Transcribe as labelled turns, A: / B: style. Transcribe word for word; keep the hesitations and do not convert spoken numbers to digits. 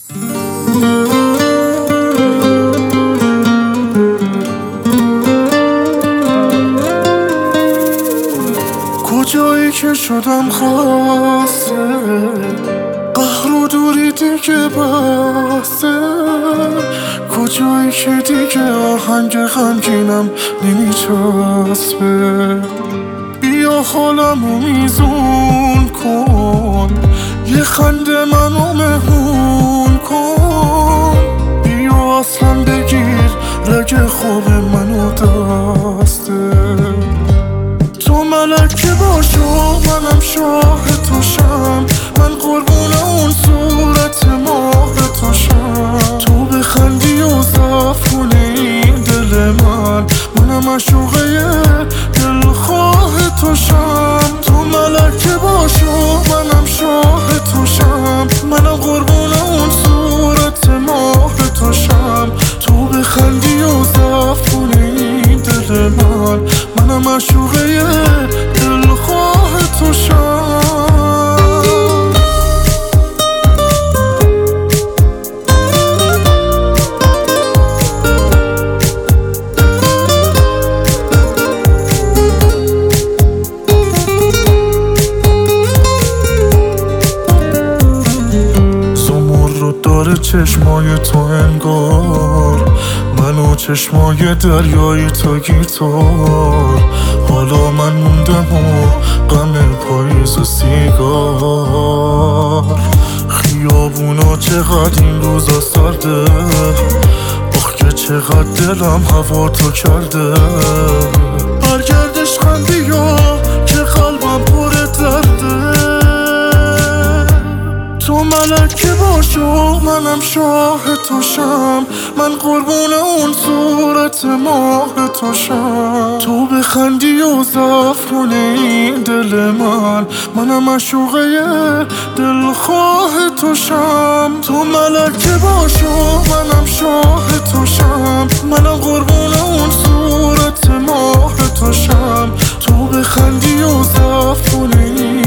A: کجایی که شدم خاصه قهر و دوری دیگه بسته، کجایی که دیگه آهنگ غمگینم نمیچسبه. بیا حالمو میزون کن، یه خنده منو مهمون کن. بیا اصلا بگیر رگ خواب منو دسته. تو ملکه باشو منم شاه توشم، من قربون اون صورت ماه توشم. تو بخندی و زفونه این دل من، منم عشوقه دلخواه توشم. تو ملکه باشو منم شاه توشم، منم قربون اون صورت ماه توشم. تو بخندی و زفونه این دل من، منم عشوقه دلخواه توشم. داره چشمای تو انگار، منو چشمای دریای تو گیتار. حالا من موندم و غم پاییز و سیگار. خیابونا چقدر این روزا سرده، آخ که چقدر دلم هوا تو کرده. برگردش خندی یا که قلبم پر درده. تو ملکه باشو منم شاه توشم، من قربون اون صورت ماه توشم. تو بخندی و زفرونه این دل من، منم عشوقه دلخواه توشم. تو ملکه باشو منم شاه توشم، منم قربون اون صورت ماه توشم. تو بخندی و زفرونه